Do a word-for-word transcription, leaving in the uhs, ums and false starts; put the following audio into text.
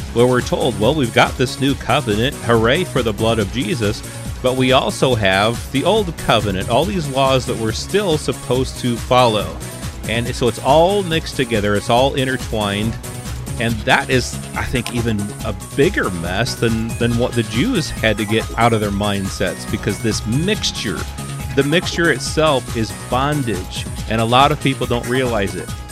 where we're told, well, we've got this new covenant, hooray for the blood of Jesus, but we also have the old covenant, all these laws that we're still supposed to follow. And so it's all mixed together, it's all intertwined, and that is, I think, even a bigger mess than, than what the Jews had to get out of their mindsets, because this mixture, the mixture itself is bondage, and a lot of people don't realize it.